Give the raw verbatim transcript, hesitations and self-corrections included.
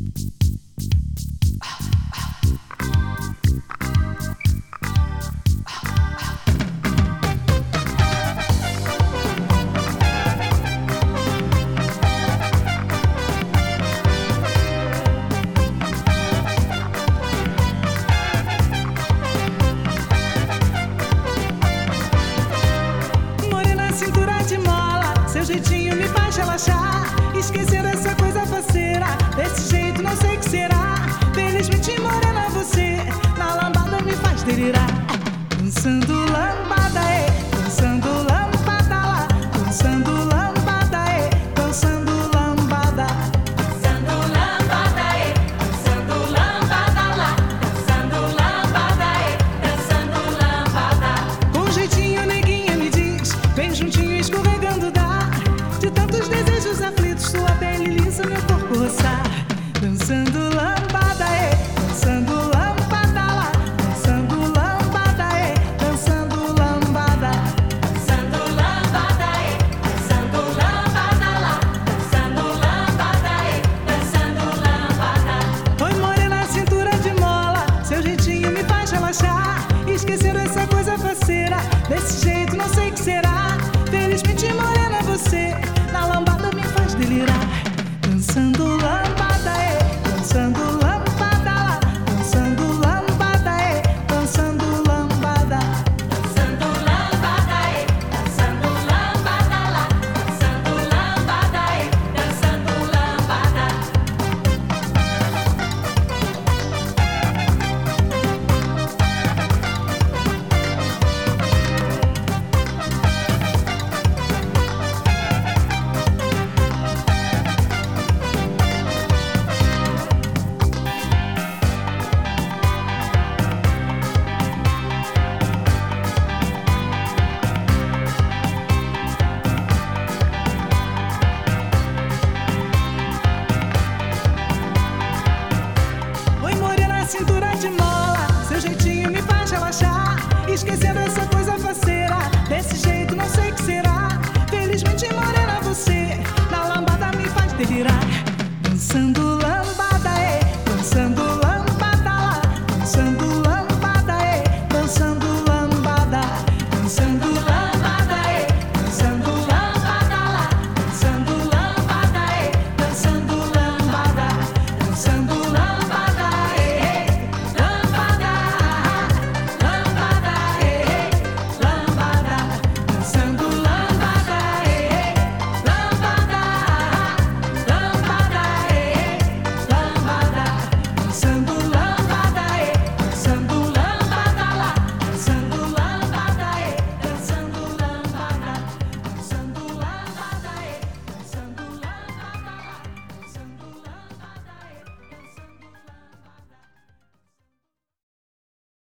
Seu jeitinho me faz relaxar, esquecer essa coisa faceira. Desse jeito não sei o que será. Felizmente morena você, na lambada me faz delirar. Dançando lambada, é, dançando lambada lá. Dançando lambada, é, dançando lambada. Dançando lambada, é, dançando lambada lá. Dançando lambada, é, dançando lambada. Com jeitinho neguinha me diz, vem juntinho escorregando da. De tantos desejos aflitos, sua pele lisa, meu corpo roçar. Dançando lambada, é, dançando lambada lá. Dançando lambada, é, dançando lambada. Dançando lambada, é, dançando lambada lá. Dançando lambada, é, dançando lambada. Oi, morena, cintura de mola, seu jeitinho me faz relaxar. Esquecer essa coisa faceira, desse jeito não sei o que será. Felizmente morena você,